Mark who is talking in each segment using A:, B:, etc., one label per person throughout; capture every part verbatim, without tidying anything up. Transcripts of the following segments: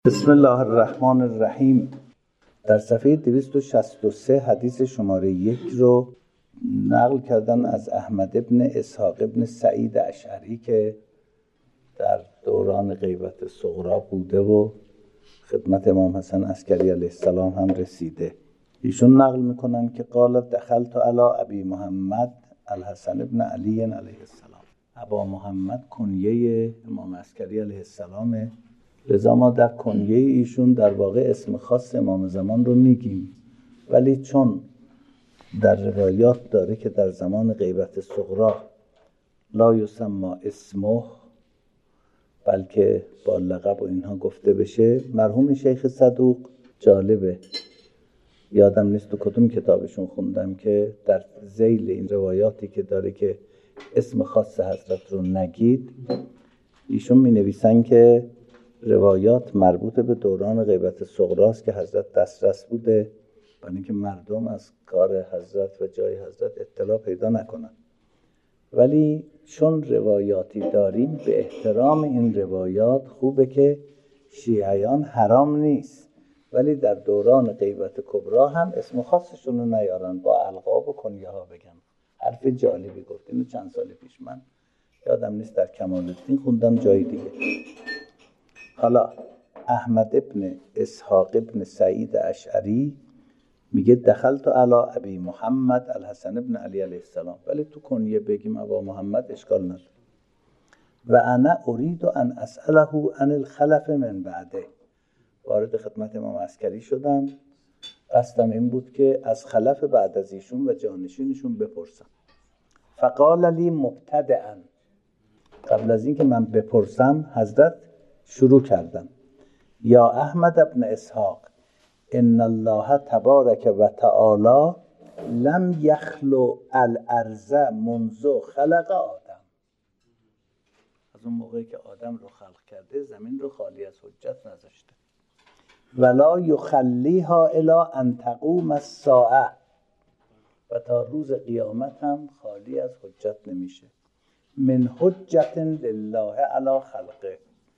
A: بسم الله الرحمن الرحیم. در صفحه دویست و شصت و سه حدیث شماره یک رو نقل کردن از احمد ابن اسحاق ابن سعید اشعری که در دوران غیبت صغرا بوده و خدمت امام حسن عسکری علیه السلام هم رسیده. ایشون نقل میکنن که قال دخلت علی ابی محمد الحسن ابن علی علیه السلام. ابا محمد کنیه امام عسکری علیه السلامه، لذا ما در کنیه ایشون در واقع اسم خاص امام زمان رو میگیم، ولی چون در روایات داره که در زمان غیبت صغرا لا یسمى اسمه، بلکه با لقب و اینها گفته بشه. مرحوم شیخ صدوق جالبه، یادم نیست تو کدوم کتابشون خوندم که در ذیل این روایاتی که داره که اسم خاص حضرت رو نگید، ایشون می نویسن که روایات مربوط به دوران غیبت صغراست که حضرت دسترس بوده، برای اینکه مردم از کار حضرت و جای حضرت اطلاع پیدا نکنن. ولی چون روایاتی داریم، به احترام این روایات خوبه که شیعیان حرام نیست ولی در دوران غیبت کبرا هم اسم خاصشون رو نیارن، با القاب و کنیه ها بگن. حرف جالبی گفت، اینو چند سال پیش من یادم نیست در کمال الدین خوندم جای دیگه. حالا احمد ابن اسحاق ابن سعید اشعری میگه دخلت علی ابی محمد الحسن ابن علی علیه السلام، ولی تو کنیه بگیم ابا محمد اشکال نداره. و انا اريد ان اساله عن الخلف من بعده، وارد خدمت امام عسکری شدم، قصدم این بود که از خلف بعد از ایشون و جانشینشون بپرسم. فقال لی مبتدئا، قبل از این که من بپرسم حضرت شروع کردم، یا احمد ابن اسحاق ان الله تبارک و تعالی لم یخلو الارض منذ خلق آدم. از اون موقعی که آدم رو خلق کرده زمین رو خالی از حجت نذاشته. ولا یخلیها الی ان تقوم الساعه، و تا روز قیامت هم خالی از حجت نمیشه. من حجت لله علی خلقه،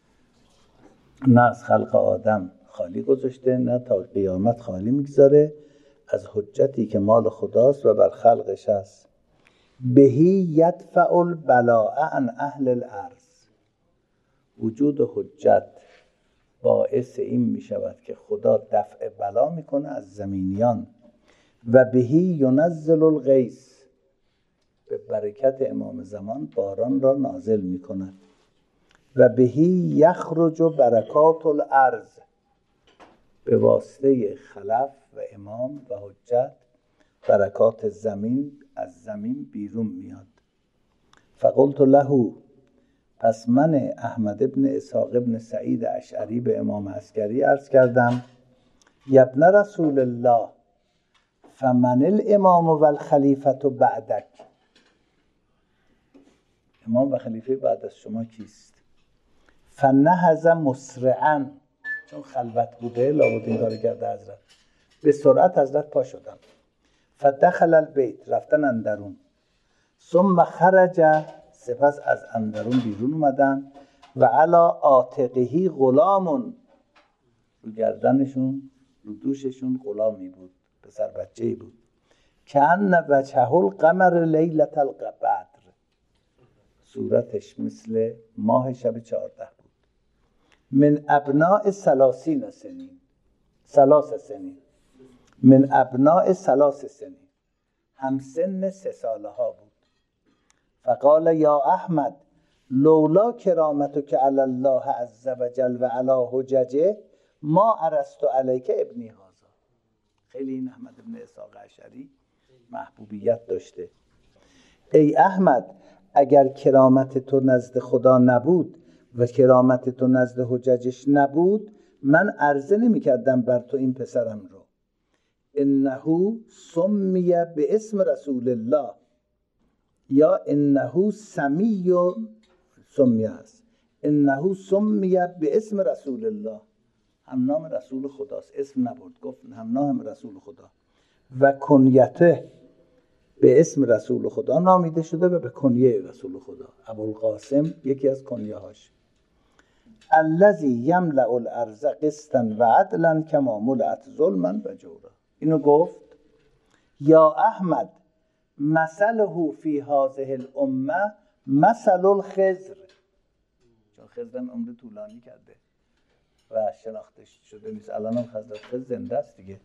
A: نه از خلق آدم خالی گذاشته، نه تا قیامت خالی میگذاره از حجتی که مال خداست و بر خلقش هست. بهی یدفع البلاء عن اهل الارض، وجود حجت باعث این میشود که خدا دفع بلا میکنه از زمینیان. و بهی ینزل الغیث، به برکت امام زمان باران را نازل میکند. و بهی یخرج برکات الارض، به واسطه خلف و امام و حجت برکات زمین از زمین بیرون میاد. فقلت له، پس من احمد ابن اسحاق ابن سعید اشعری به امام عسکری عرض کردم، یبن رسول الله فمن الامام و الخلیفة بعدک، امام و خلیفه بعد از شما کیست؟ فنهض مسرعا، چون خلوت بوده لابد این کار کرده حضرت، به سرعت حضرت پا شدن. فدخل البیت، رفتن اندرون. ثم خرج، سپس از اندرون بیرون اومدن. و علی عاتقه غلام، رو گردنشون رو دوششون غلامی بود، پسر بچه‌ای بود. کأن وجهه القمر لیلة القدر، صورتش مثل ماه شب چهارده بود. من ابناء ثلاثین سنین، ثلاث سنین، من ابناء ثلاث سنین، هم سن سه ساله ها بود. فقال یا احمد لولا کرامتک علی الله عز وجل و علی حججه ما عرضت علیک ابنی هذا. خیلی این احمد ابن اسحاق اشعری محبوبیت داشته. ای احمد، اگر کرامت تو نزد خدا نبود و کرامت تو نزد حججش نبود، من عرضه نمی کردم بر تو این پسرم رو. انه سمی به اسم رسول الله، یا انه سمی سمی است، انه سمی به اسم رسول الله، هم نام رسول خداست، اسم نبرد، گفت هم نام رسول خدا. و کنیته، به اسم رسول خدا نامیده شده و به کنیه رسول خدا. ابوالقاسم یکی از کنیه هاش. الذی یملأ الارض قسطا و عدلا کما ملأت ظلما و جورا. اینو گفت یا احمد مثله فی هذه الامه مثل الخضر، چون خضر هم عمر طولانی کرده و شناخته شده نیست، الان هم حضرت خضر زنده است دیگه.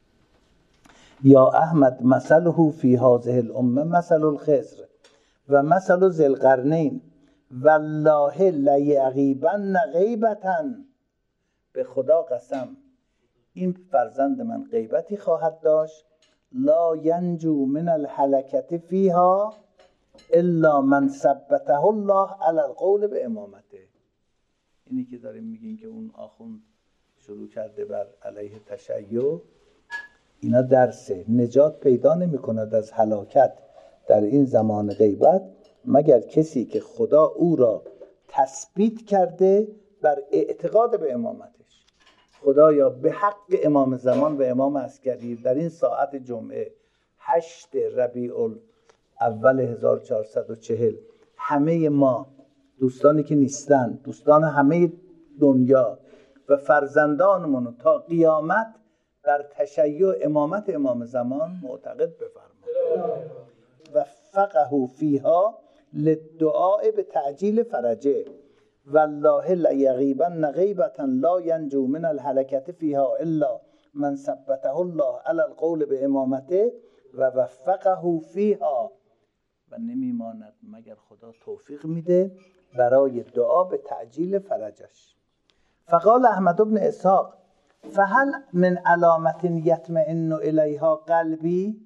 A: یا احمد مثله فی هذه الامه مثل الخضر و مثل ذی القرنین والله لیغیبن غیبتا، به خدا قسم این فرزند من غیبتی خواهد داشت لا ینجو من الهلکة فیها الا من ثبته الله علی القول به امامته. اینی که داریم میگیم که اون آخوند شروع کرده بر علیه تشیع، اینا درسه. نجات پیدا نمی کند از هلاکت در این زمان غیبت مگر کسی که خدا او را تثبیت کرده بر اعتقاد به امامتش. خدایا به حق امام زمان و امام عسکری در این ساعت جمعه هشت ربیع اول هزار و چهارصد و چهل همه ما دوستانی که نیستن، دوستان همه دنیا و فرزندانمون تا قیامت در تشیع امامت امام زمان معتقد بفرما. و فقه فیها للدعاء به تعجیل فرجه والله لیغیبن غیبتا لا ینجو من الهلکة فیها الا من ثبته الله علی القول به امامته و وفقه فیها، و نمیماند مگر خدا توفیق میده برای دعا به تعجیل فرجش. فقال احمد بن اسحاق فهل من علامت یطمئن الیها قلبی،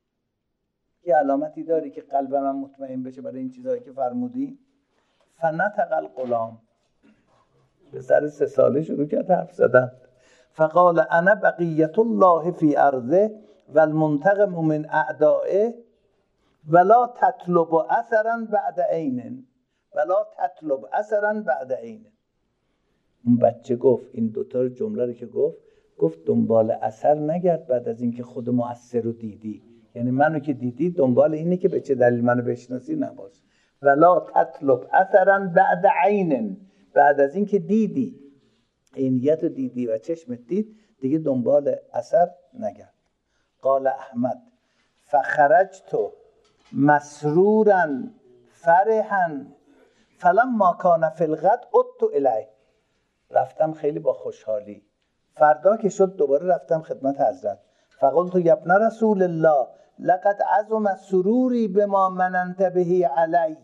A: یه علامتی داری که قلب من مطمئن بشه برای این چیزایی که فرمودی؟ فنطق الغلام، به سر سه ساله شروع کرد حرف زدن. فقال انا بقیت الله فی ارضه و المنتقم من اعدائه ولا تطلب اثرا بعد عین ولا تطلب اثرا بعد عین. اون بچه گفت این دوتا جمله رو که گفت گفت دنبال اثر نگرد بعد از اینکه خود مؤثر رو دیدی، یعنی منو که دیدی دنبال اینه که به چه دلیل منو بشناسی نباش. ولا تطلب اثرا بعد عین، بعد از اینکه دیدی عینیت رو دیدی و چشمت دید دیگه دنبال اثر نگرد. قال احمد فخرجت مسرورا فرحا فلما کان فی الغد عدت الیه، رفتم خیلی با خوشحالی. فردا که شد دوباره رفتم خدمت حضرت. فقلت یا ابن رسول الله لقد عظم سروری بما مننت به علی،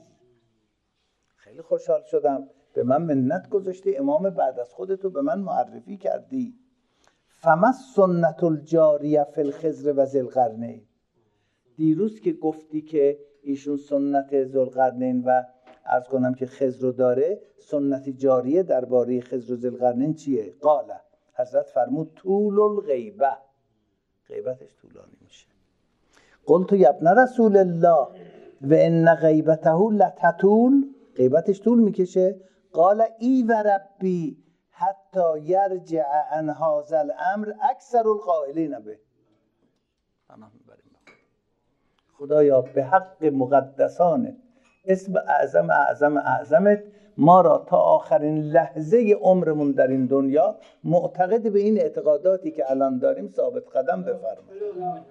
A: خیلی خوشحال شدم به من منت گذاشتی، امام بعد از خودتو به من معرفی کردی. فما سنت الجاریه فی الخضر و ذی القرنین، دیروز که گفتی که ایشون سنت ذوالقرنین و عرض کنم که خضر رو داره، سنت جاریه درباره خضر و ذوالقرنین چیه؟ قال، حضرت فرمود طول الغیبه، غیبتش طولانی میشه. قلت یا ابن رسول الله و ان غیبته لتطول، غیبتش طول میکشه؟ قال ای و ربی حتی یرجع عن هذا الامر اکثر القائلین به. خدایا به حق مقدسانت، اسم اعظم اعظم اعظمت، ما را تا آخرین لحظه عمرمون در این دنیا معتقد به این اعتقاداتی که الان داریم ثابت قدم بفرما.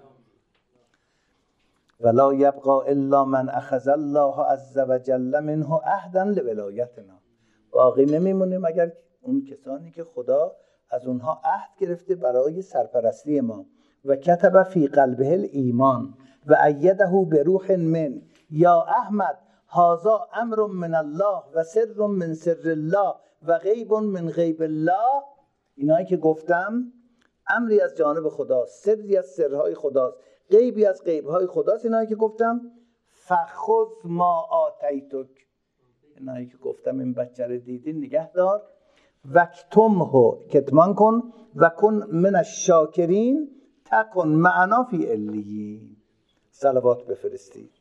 A: ولا یبقى الا من اخذ الله عز وجل منه عهدا لولایتنا، باقی نمیمونه مگر اون کسانی که خدا از اونها عهد گرفته برای سرپرستی ما. و کتب فی قلبه الایمان و ایده به روح من. یا احمد هذا امر من الله و سر من سر الله و غیب من غیب الله، اینایی که گفتم امری از جانب خداست، سری از سرهای خداست، غیبی از غیبهای خداست، اینایی که گفتم. فخذ ما آتیتک، اینایی که گفتم این بچه رو دیدی نگه دار. وکتمه، کتمان کن. و کن من الشاکرین تکن معنا فی علیین، صلوات بفرستید.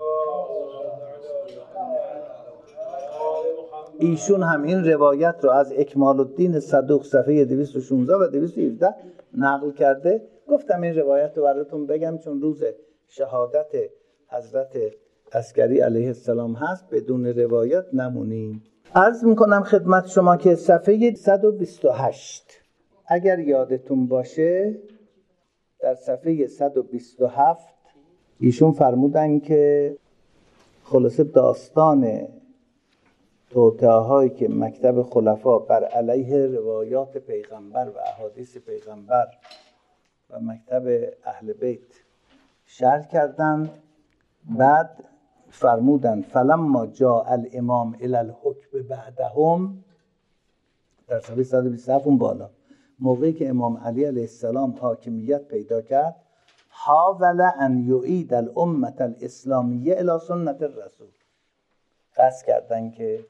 A: ایشون هم این روایت رو از اکمال الدین صدوق صفحه دویست و شانزده و دویست و هفده نقل کرده. گفتم این روایت رو براتون بگم چون روز شهادت حضرت عسکری علیه السلام هست، بدون روایت نمونیم. عرض میکنم خدمت شما که صفحه صد و بیست و هشت اگر یادتون باشه در صفحه صد و بیست و هفت ایشون فرمودن که خلاصه داستان توطئه‌هایی که مکتب خلفا بر علیه روایات پیغمبر و احادیث پیغمبر و مکتب اهل بیت شرح کردن. بعد فرمودن فلما جاء الامام الی الحکم بعدهم در صفحه صد و بیست و هفت اون بالا، موقعی که امام علی علیه السلام حاکمیت پیدا کرد، حاول ان یعید الامه الاسلامیه الی سنت الرسول، قصد کردن که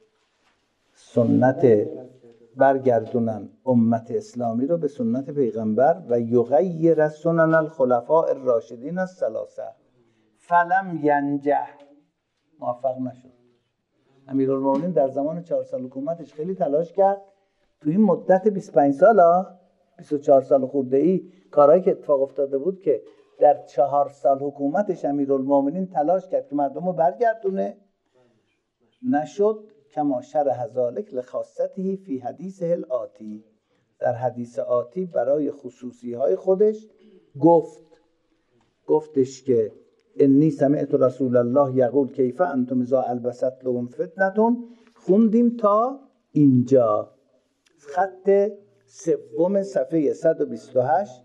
A: سنت برگردونن امت اسلامی رو به سنت پیغمبر و یغیر سنن الخلفاء الراشدین الثلاثه فلم ینجح، موفق نشد. امیرالمومنین در زمان چهار سال حکومتش خیلی تلاش کرد، تو این مدت بیست و پنج سال بیست و چهار سال خورده ای کارهایی که اتفاق افتاده بود که در چهار سال حکومتش امیرالمومنین تلاش کرد که مردم رو برگردونه، نشد. کما شرح ذلک لخاصته فی حدیثه الآتی، در حدیث آتی برای خصوصی های خودش گفت گفتش که انی سمعت رسول الله یقول کیف انتم اذا البست لهم فتنه، خوندیم تا اینجا خط سوم صفحه صد و بیست و هشت.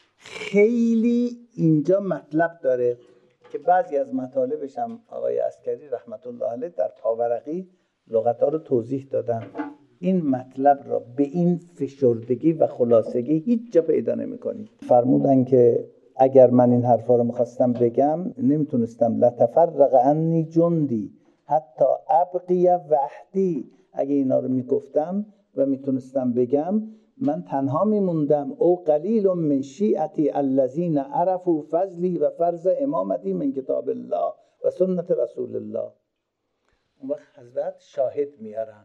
A: خیلی اینجا مطلب داره که بعضی از مطالبش هم آقای عسکری رحمت الله علیه در پاورقی لغت‌ها رو توضیح دادن. این مطلب را به این فشردگی و خلاصگی هیچ جا پیدا نمی‌کنید. فرمودن که اگر من این حرفا رو می‌خواستم بگم نمیتونستم، لتفرق عنی جندی حتی ابقی وحدی، اگه اینا رو میگفتم و میتونستم بگم من تنها میموندم، او قلیل من شیعتی الذین عرفوا فضلی و فرض امامتی من کتاب الله و سنت رسول الله. اون وقت حضرت شاهد میارن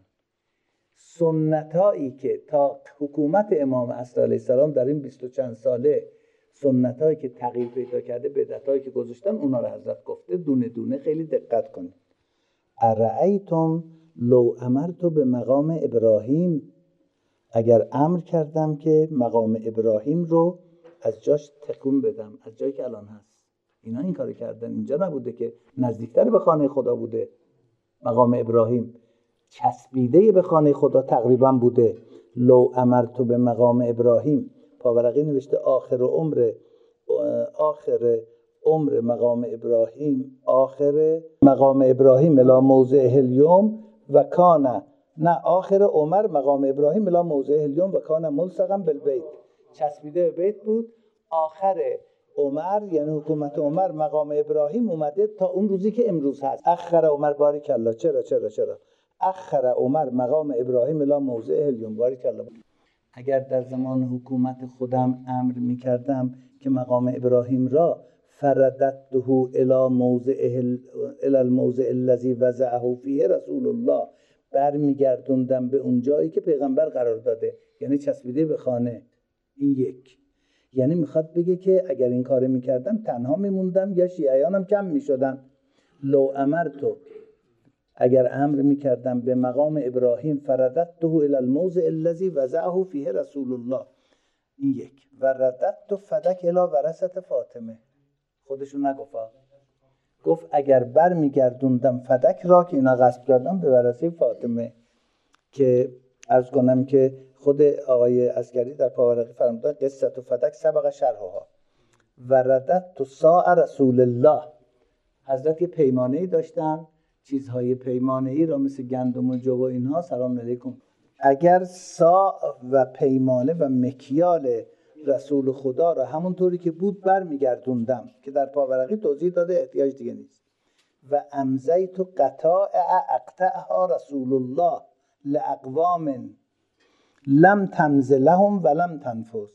A: سنتایی که تا حکومت امام عصر علیه السلام در این بیست و چند ساله سنتایی که تغییر پیدا کرده، بدعتایی که گذاشتن، اونا رو حضرت گفته دونه دونه. خیلی دقت کنید. ارأیتم لو امرت به مقام ابراهیم، اگر امر کردم که مقام ابراهیم رو از جاش تکون بدم، از جایی که الان هست. اینا این کارو کردن، اینجا نبوده که نزدیکتر به خانه خدا بوده. مقام ابراهیم چسبیده به خانه خدا تقریبا بوده. لو امرت به مقام ابراهیم، پاورقی نوشته آخر عمر آخر عمر مقام ابراهیم آخر مقام ابراهیم الی موضع الیوم و کان، نه آخر عمر مقام ابراهیم الی موضع الیوم و کان ملصقا بالبیت، چسبیده به بیت بود. آخر عمر یعنی حکومت عمر مقام ابراهیم اومده تا اون روزی که امروز هست. اخر عمر بارک الله، چرا چرا چرا اخر عمر مقام ابراهیم الی موضع الیوم بارک الله. اگر در زمان حکومت خودم امر میکردم که مقام ابراهیم را فرددته الی موضع الی الموضع الذی وضعه فیه رسول الله، برمیگردوندم به اون جایی که پیغمبر قرار داده، یعنی چسبیده به خانه. این یک، یعنی میخواد بگه که اگر این کار میکردم تنها میموندم یا شیعیانم کم میشدن. لو امرتو، اگر امر میکردم به مقام ابراهیم فرددته الی الموضع الذی وضعه فیه رسول الله. این یک. و رددت فدک الی ورثه فاطمه، خودشون نگفت، گفت اگر بر میگردوندم فدک را که اینا غصب کردم به ورثه فاطمه، که عرض کنم که خود آقای عسکری در پاورقی فرمودن قصه تو فدک سبق شرحها. و رددت ساع رسول الله، حضرت یه پیمانه‌ای داشتن، چیزهای پیمانه‌ای را مثل گندم و جو و اینها، سلام علیکم، اگر ساع و پیمانه و مکیال رسول خدا را همونطوری که بود برمیگردوندم، که در پاورقی توضیح داده، احتیاج دیگه نیست. و امضیت قطاع اقطعها رسول الله لاقوام لم تمض لهم ولم تنفذ،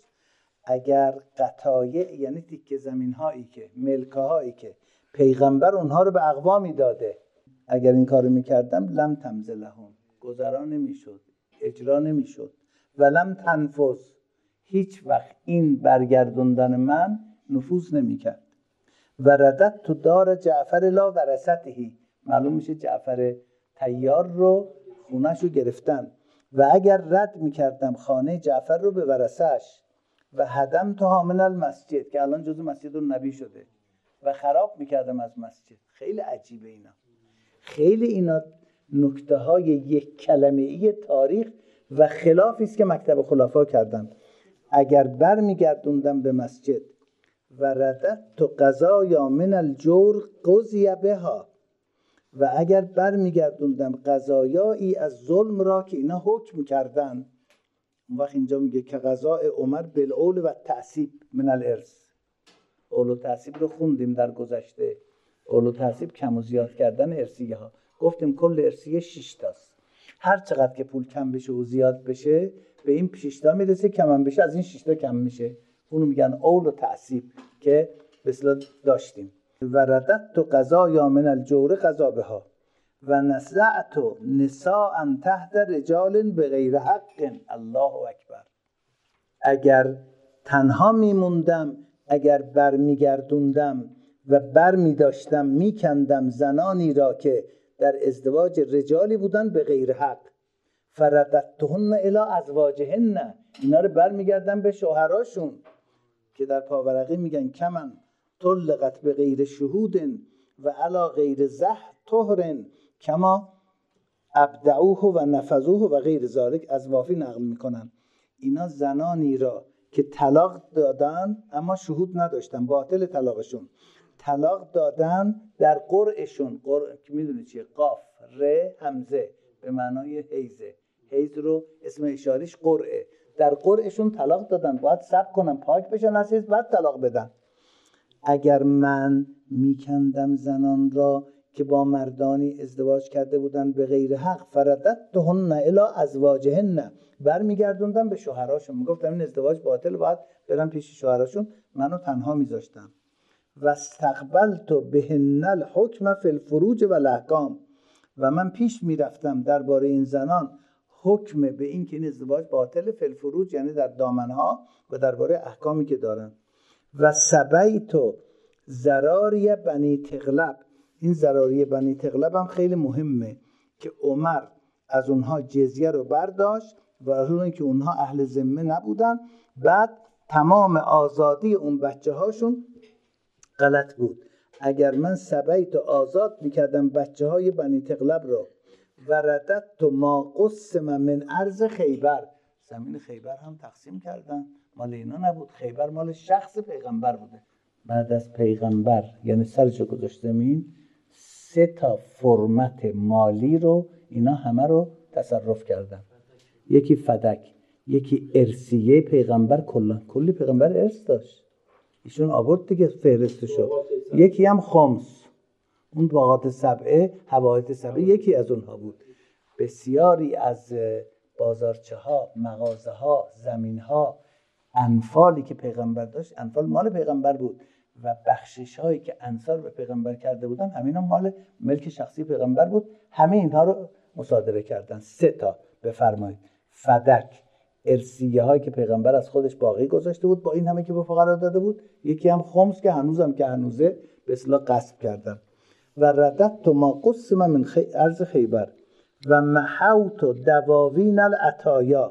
A: اگر قطایع یعنی تیکه زمین هایی که ملکه هایی که پیغمبر اونها رو به اقوامی داده، اگر این کارو میکردم لم تمض لهم، گذرا نمیشد، اجرا نمیشد، ولم تنفذ، هیچ وقت این برگردوندن من نفوذ نمیکرد. و ردت تو دار جعفر لا ورثته، معلوم میشه جعفر طیار رو خونه‌ش رو گرفتن و اگر رد میکردم خانه جعفر رو به ورثه‌اش و هدم تو حامل المسجد که الان جزو مسجد النبی شده و خراب میکردم از مسجد. خیلی عجیبه اینا، خیلی اینا نکته های یک کلمه ای تاریخ و خلافی است که مکتب خلفا کردن. اگر بر میگردوندم به مسجد و ردت تو قضایا من الجور قضی بها، و اگر بر میگردوندم قضایایی از ظلم را که اینا حکم کردن. اون وقت اینجا میگه که قضاء عمر بالعول و تعصیب من الارث. اول و تعصیب رو خوندیم در گذشته. اول و تعصیب کم و زیاد کردن ارثیه ها. گفتیم کل ارثیه شش تاست. هر چقدر که پول کم بشه و زیاد بشه به این شش تا میرسه، کم هم بشه از این شش تا کم میشه. اونو میگن اول و تعصیب که به اصطلاح داشتیم. و ردت تو قضایا من الجور قضا بها و نزعت نساء تحت رجال بغیر حق. الله اکبر. اگر تنها میموندم، اگر بر میگردوندم و بر میداشتم میکندم زنانی را که در ازدواج رجالی بودن به غیر حق، فرددتهن الی ازواجهن، اینا رو بر میگردم به شوهراشون که در پاورقی میگن کمن طلقت به غیر شهود و علا غیر زه طهرن کما ابدعوه و نفذوه و غیر ذالک. از وافی نقل میکنن اینا زنانی را که طلاق دادن اما شهود نداشتن، باطل طلاقشون، طلاق دادن در قرعشون. قرع که میدونی چیه؟ قاف ر همزه به معنای حیزه. حیز رو اسم اشاریش قرعه. در قرعشون طلاق دادن، باید صبر کنن پاک بشن از حیز بعد طلاق بدن. اگر من میکندم زنان را که با مردانی ازدواج کرده بودن به غیر حق، فرددتهن الی ازواجهن، برمیگردوندم به شوهراشون، میگفتم این ازدواج باطل، باید برن پیش شوهراشون، منو تنها میذاشتن. و استقبلت بهن الحکم فی الفروج و الاحکام، و من پیش میرفتم درباره این زنان حکم به این که این ازدواج باطل، فی الفروج یعنی در دامنها، و درباره احکامی که دارن. و سبیت زراری بنی تغلب، این زراری بنی تغلب هم خیلی مهمه که عمر از اونها جزیه رو برداشت و از اون که اونها اهل ذمه نبودن، بعد تمام آزادی اون بچه هاشون غلط بود. اگر من سبیت آزاد میکردم بچه های بنی تغلب رو و رددت ما قسم من ارض خیبر، زمین خیبر هم تقسیم کردن، مال اینا نبود، خیبر مال شخص پیغمبر بوده. بعد از پیغمبر یعنی سرشو گذاشت زمین، سه تا فرمت مالی رو اینا همه رو تصرف کردن. یکی فدک، یکی ارثیه پیغمبر، کلا کلی پیغمبر ارث داشت، ایشون آورد دیگه فهرستشو. یکی هم خمس، اون باغات سبعه، حوائط سبعه یکی از اونها بود. بسیاری از بازارچه ها، مغازه ها، زمین ها، انفالی که پیغمبر داشت، انفال مال پیغمبر بود و بخشش هایی که انصار به پیغمبر کرده بودن همین هم مال ملک شخصی پیغمبر بود. همه اینها رو مصادره کردن. سه تا بفرمایید. فدک، ارثیه هایی که پیغمبر از خودش باقی گذاشته بود با این همه که به فقرا داده بود. یکی هم خمس که هنوزم که هنوزه به اصطلاح غصب کردن. و رددت ما قسم من خی... ارض خیبر و محوت دواوین العطایا.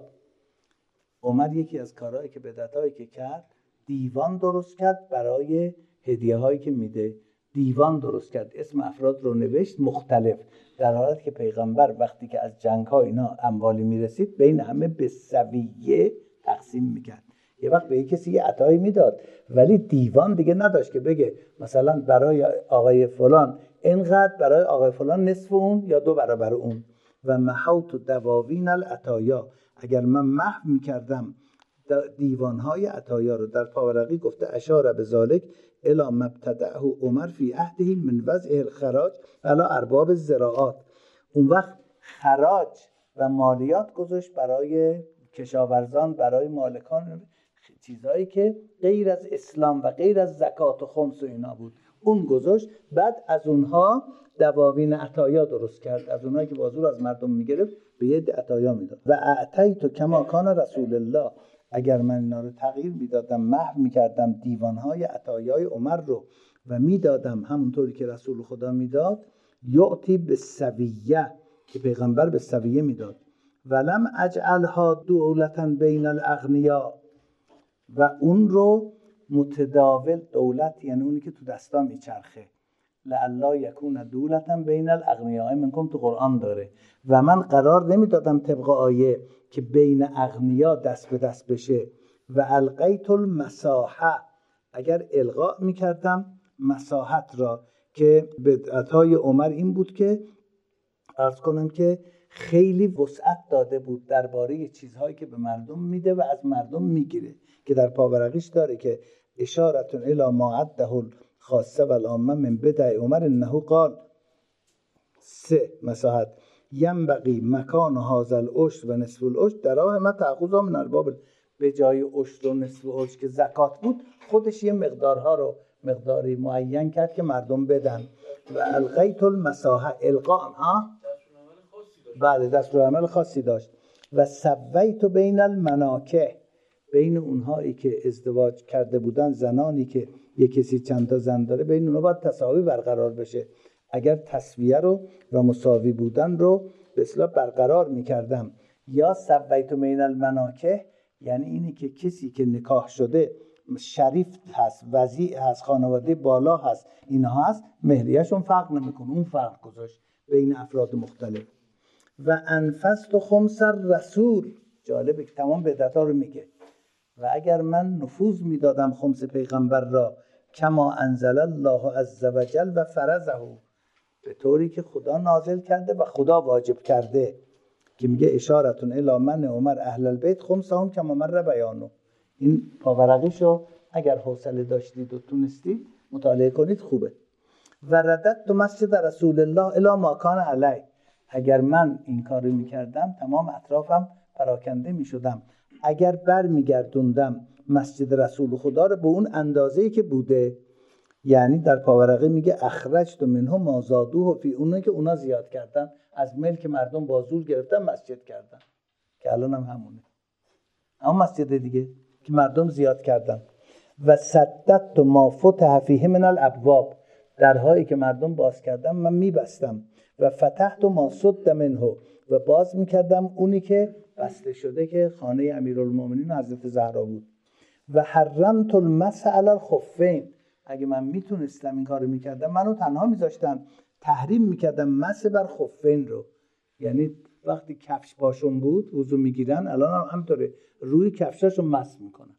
A: عمر یکی از کارهایی که بدعتایی که کرد، دیوان درست کرد برای هدیه هایی که میده. دیوان درست کرد، اسم افراد رو نوشت مختلف، در حالت که پیغمبر وقتی که از جنگ ها اینا اموالی میرسید بین همه به سویه تقسیم میکرد. یه وقت به یک کسی یه عطایی میداد ولی دیوان دیگه نداشت که بگه مثلا برای آقای فلان اینقدر، برای آقای فلان نصف اون یا دو برابر اون. و محوت دواوین العطایا، اگر من محو میکردم دیوانهای عطایا رو. در پاورقی گفته اشاره به ذالک الی مبتدعه عمر فی عهده من وضع الخراج علی ارباب الزراعات. اون وقت خراج و مالیات گذاشت برای کشاورزان، برای مالکان، چیزهایی که غیر از اسلام و غیر از زکات و خمس و اینا بود، اون گذاشت. بعد از اونها دواوین عطایا درست کرد، از اونایی که بازور از مردم میگرفت به یه عطایا میداد. و اعطیت کما کان رسول الله، اگر من اینا رو تغییر میدادم، محو میکردم دیوانهای عطایای عمر رو و میدادم همونطوری که رسول خدا میداد، یعطی به سویه، که پیغمبر به سویه میداد. ولم اجعلها دولتا بین الاغنیا، و اون رو متداول، دولت یعنی اونی که تو دستا میچرخه، لعلا یکون دولتا بین الاغنیاء منکم تو قرآن داره. و من قرار نمیدادم طبق آیه که بین اغنیا دست به دست بشه. و القیت المساحه، اگر القا میکردم مساحت را، که بدعتهای عمر این بود که عرض کنم که خیلی وسعت داده بود درباره چیزهایی که به مردم میده و از مردم میگیره، که در پاورقیش داره که اشارتون الی ما عده الخاصه و العامه من بدع عمر انه قال. سه مساحت ینبغی مکان هذا العشر و نصف العشر دراهم تأخذها من ارباب، به جای عشر و نصف عشر که زکات بود خودش یه مقدارها رو مقداری معین کرد که مردم بدن. و القیت المساحه القاء ها بله دستورالعمل خاصی داشت. و سویت بین المناکه، بین اونهایی که ازدواج کرده بودن، زنانی که یک کسی چند تا زن داره، بین اونها باید تساوی برقرار بشه. اگر تسویه رو و مساوی بودن رو به اصطلاح برقرار میکردم. یا سویت بین المناکه یعنی اینی که کسی که نکاح شده شریف هست، وضیع هست، خانواده بالا هست، اینها هست، مهریه‌شون فرق نمیکنه، اون فرق گذاشت بین افراد مختلف. و انفست خمس رسول، جالبه که تمام بدعت‌ها رو میگه. و اگر من نفوذ میدادم خمس پیغمبر را کما انزل الله عز وجل و فرضه، به طوری که خدا نازل کرده و خدا واجب کرده، که میگه اشارتون الی من عمر اهل البیت خمسهم کما مر بیانو. این پاورقیشو اگر حوصله داشتید و تونستید مطالعه کنید خوبه. و ردت تو مسجد رسول الله الی ما کان علی، اگر من این کارو میکردم تمام اطرافم پراکنده میشدم. اگر بر میگردوندم مسجد رسول خدا رو به اون اندازه‌ای که بوده، یعنی در پاورقی میگه اخرجت منهم ما زادوه فی، اونایی که اونا زیاد کردن از ملک مردم با زور گرفتن مسجد کردن، که الان هم همونه، اما مسجد دیگه که مردم زیاد کردن. و سددت ما فتح فیه من الابواب، درهایی که مردم باز کردن من میبستم. و فتحت ما سد منه، و باز میکردم اونی که بسته شده که خانه امیرالمومنین حضرت زهرا بود. و حرمت المسح علی الخفین، اگه من میتونستم این کارو میکردم، منو تنها میذاشتن، تحریم میکردم مسح بر خفین رو، یعنی وقتی کفش پاشون بود وضو میگیرن، الان هم همطوره، روی کفشاشو مسح میکنن،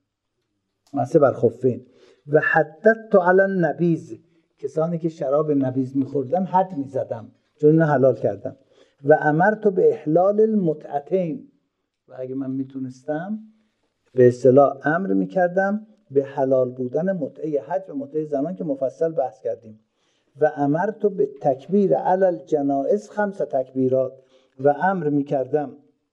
A: مسح بر خفین. و حددت علی النبیذ، کسانی که شراب نبیذ میخوردن حد میزدم چون اینو حلال کردم. و امرت به احلال المتعتین، و اگه من میتونستم به اصطلاح امر میکردم به حلال بودن متعه حج و متعه زنان که مفصل بحث کردیم. و امرت به تکبیر علی الجنائز خمس تکبیرات، و امر میکردم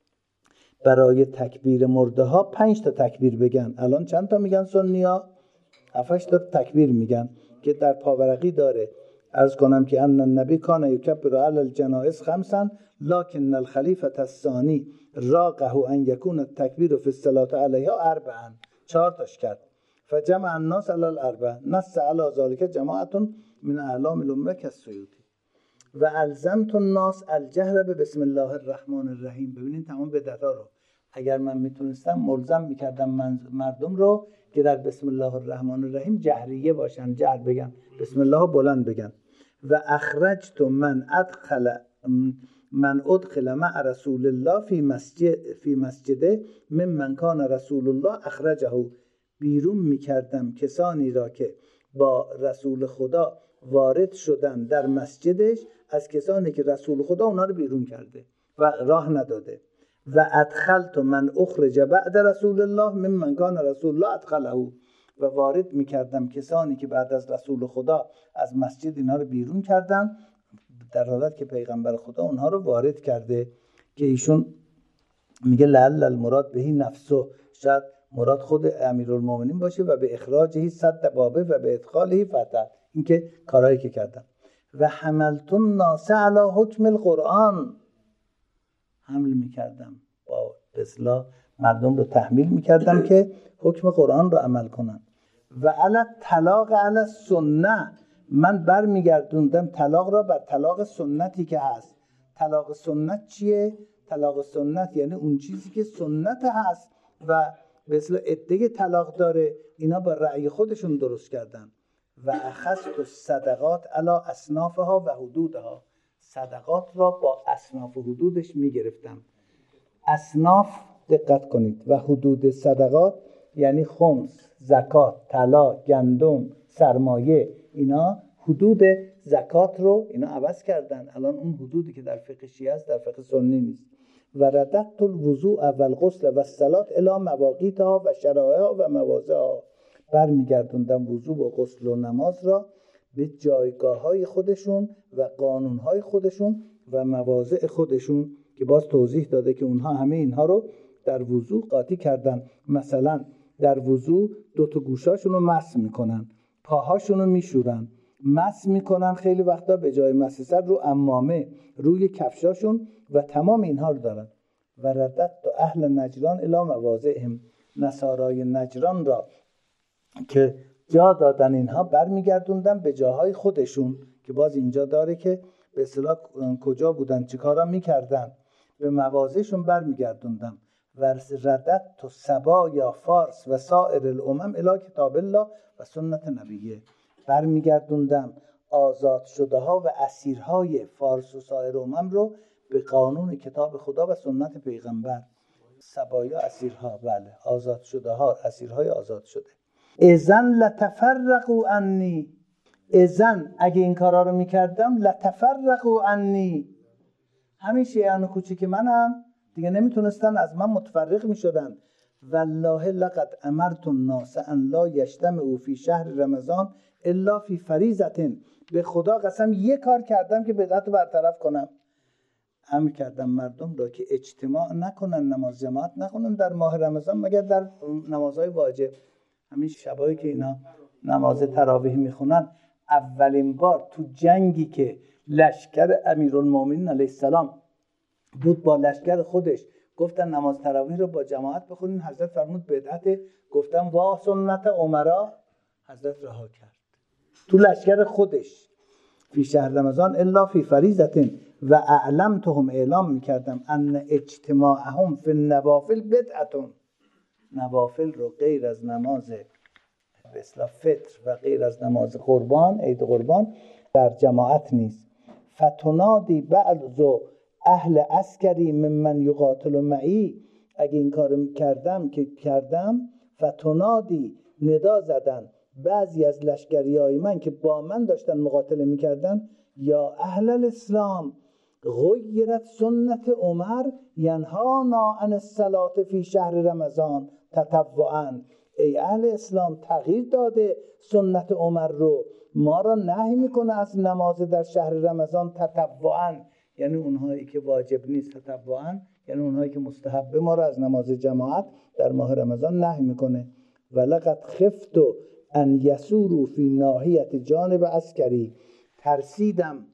A: برای تکبیر مرده ها پنج تا تکبیر بگن. الان چند تا میگن سنیا؟ هفتش تا تکبیر میگن که در پاورقی داره. عرض کنم که ان النبی کان یکبر علی الجنائز خمسا لکن الخلیفه الثانی راقه ان یکون التکبیر فی الصلاه علیها اربعا، چهار تاش کرد. فجمع الناس علی الاربع، نص علی ذلك جماعت من اعلام الامه کالسیوطی. و الزمت الناس الجهر به بسم الله الرحمن الرحیم. ببینید تمام بدعت‌ها رو اگر من میتونستم ملزم میکردم مردم رو که در بسم الله الرحمن الرحیم جهریه باشن، جهر بگن، بسم الله بلند بگن. و اخرجت من ادخل من ادخل مع رسول الله فی مسجد فی مسجده من من کان رسول الله اخرجه، بیرون میکردم کسانی را که با رسول خدا وارد شدن در مسجدش از کسانی که رسول خدا اونا رو بیرون کرده و راه نداده. و ادخلت من اخرج بعد رسول الله من من کان رسول الله ادخله، و وارد میکردم کسانی که بعد از رسول خدا از مسجد اینا رو بیرون کردن، در حالت که پیغمبر خدا اونها رو وارد کرده. که ایشون میگه لعل المراد بهی نفسه، شاید مراد خود امیرالمومنین باشه، و به اخراجه صد بابه و به ادخاله فتح، این که کارهایی که کردم. و حملت الناس علی حکم القرآن، حمل میکردم با اصلاح مردم رو تحمیل میکردم که حکم قرآن رو عمل کنن. و علی طلاق علی سنه، من بر میگردوندم طلاق را بر طلاق سنتی که هست. طلاق سنت چیه؟ طلاق سنت یعنی اون چیزی که سنت هست و به اصطلاح عده طلاق داره، اینا با رأی خودشون درست کردن. و اخذت الصدقات علی اصنافها و حدودها، صدقات را با اصناف و حدودش میگرفتم. اصناف دقت کنید و حدود صدقات یعنی خمس، زکات، طلا، گندم، سرمایه، اینا حدود زکات رو اینا عوض کردن. الان اون حدودی که در فقه شیعه است در فقه سنی نیست. و رددت الوضوء و الغسل و الصلاة الی مواقیتها و شرائعها و مواضعها، برمیگردوندم وضوء و غسل و نماز را به جایگاه‌های خودشون و قانون‌های خودشون و مواضع خودشون که باز توضیح داده که اونها همه اینها رو در وضوء قاطی کردن. مثلا در وضوء دو تا گوشاشون رو مس میکنن، پاهاشون رو میشورن، مس میکنن خیلی وقتا به جای مس سر رو عمامه، روی کفشاشون و تمام اینها رو دارن. و ردت اهل نجران الی مواضعهم، نصارای نجران را که جا دادن اینها برمیگردوندن به جاهای خودشون که باز اینجا داره که به اصطلاح کجا بودن چه کارا میکردن، به مواضعشون برمیگردوندم. و ردت تو سبا یا فارس و سایر الامم الی کتاب الله و سنت نبیه، برمیگردوندم آزاد شده ها و اسیرهای فارس و سایر امم رو به قانون کتاب خدا و سنت پیغمبر. سبایا اسیرها، بله، آزاد شده ها، اسیرهای آزاد شده. اذن لتفرقوا عنی، اذن اگه این کارا رو میکردم لتفرقوا عنی، همین شیعان کوچیک منم دیگه نمیتونستن از من متفرق میشدن. والله لقد امرت الناس ان لا یجتمعوا فی شهر رمضان الا فی فریضة، به خدا قسم یک کار کردم که بدعت رو برطرف کنم. امر کردم مردم را که اجتماع نکنن، نماز جماعت نکنن در ماه رمضان مگر در نمازهای واجب. همین شبایی که اینا نماز تراویح میخونن، اولین بار تو جنگی که لشکر امیرالمومنین علیه السلام بود با لشکر خودش گفتن نماز تراویح رو با جماعت بخونین، حضرت فرمود بدعت، گفتم واه سنت عمرا، حضرت رها کرد. تو لشکر خودش فی شهر رمضان الا فی فریضة و اعلمتهم، اعلام میکردم ان اجتماعهم فی النوافل بدعتون، نوافل رو غیر از نماز به اصطلاح فطر و غیر از نماز قربان، عید قربان، در جماعت نیست. فتنادی بعض اهل عسکری ممن یقاتل معی، اگه این کارو کردم که کردم، فتنادی ندا زدن بعضی از لشکریای من که با من داشتن مقاتله میکردن، یا اهل الاسلام غیرت سنت عمر ینهانا عن الصلاة فی شهر رمضان تطوعا، ای اهل اسلام تغییر داده سنت عمر رو، ما را نهی میکنه از نماز در شهر رمضان تطوعا، یعنی اونهایی که واجب نیست، تطوعا یعنی اونهایی که مستحبه، ما را از نماز جماعت در ماه رمضان نهی میکنه. ولقد خفت ان یسوروا فی ناحیت جانب عسکری، ترسیدم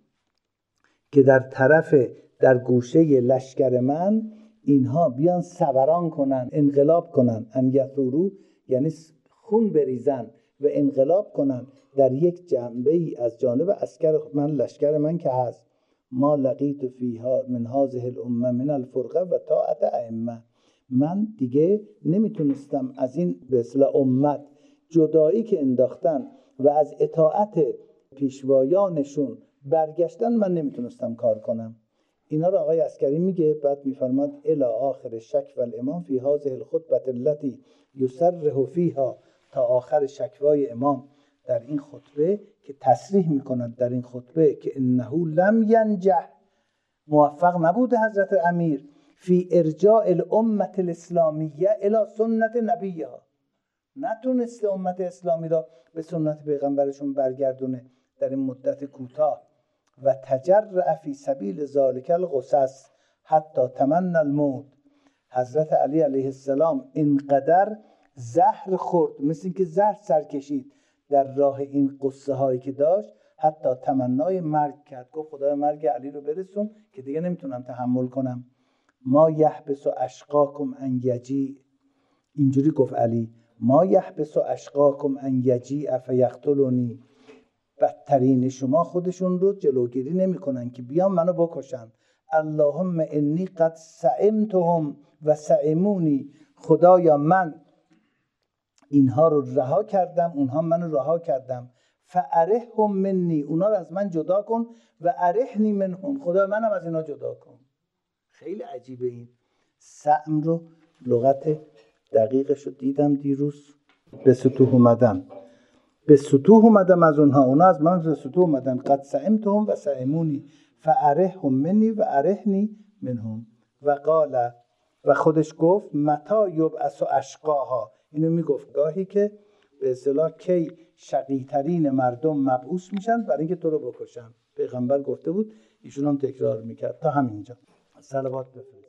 A: که در طرف در گوشه لشکر من اینها بیان سوران کنن، انقلاب کنن. ان یثوروا یعنی خون بریزن و انقلاب کنن در یک جنبه ای از جانب عسکر من، لشکر من که هست. ما لقیت فیها من هذه الامه من الفرقه و طاعت ائمه، من دیگه نمیتونستم از این به اصطلاح امت جدایی که انداختن و از اطاعت پیشوایانشون برگشتن، من نمیتونستم کار کنم. اینا رو آقای عسکری میگه، بعد میفرماد الی آخر شک و الامام فی هذه الخطبه التي یصرح فیها، تا آخر شکوای امام در این خطبه که تصریح میکند در این خطبه که انه لم ینجح، موفق نبوده حضرت امیر فی ارجاع الامه الاسلامیه الی سنت نبیها، نتونسته امت اسلامی را به سنت پیغمبرشون برگردونه در این مدت کوتاه. و تجرع فی سبیل ذالک القصص حتی تمنى الموت، حضرت علی علیه السلام اینقدر زهر خورد، مثل اینکه زهر سر کشید در راه این قصه هایی که داشت، حتی تمنای مرگ کرد، گفت خدای مرگ علی رو برسون که دیگه نمیتونم تحمل کنم. ما یحبس اشقاکم ان یجیع، اینجوری گفت علی، ما یحبس اشقاکم ان یجیع فیقتلونی، بدترین شما خودشون رو جلوگیری نمی کنن که بیان منو بکشن. اللهم انی قد سئمتهم و سئمونی، خدایا من اینها رو رها کردم، اونها منو رها کردم. فارحهم منی، اونا رو از من جدا کن. و ارحنی منهم، خدا منم از اینا جدا کن. خیلی عجیبه. این سئم رو لغت دقیقش رو دیدم دیروز، به سطوح اومدم به سطوح اومدم از اونها، اونا از من به سطوح اومدن. قد سئمتهم و سئمونی فارحهم منی و ارحنی منهم. و قال، و خودش گفت متی یبعث اشقاها، اینو میگفت گاهی که به اصطلاح کی شقی ترین مردم مبعوث میشن برای اینکه تو رو بکشن. پیغمبر گفته بود، ایشون هم تکرار میکرد. تا همینجا. صلوات بفرست.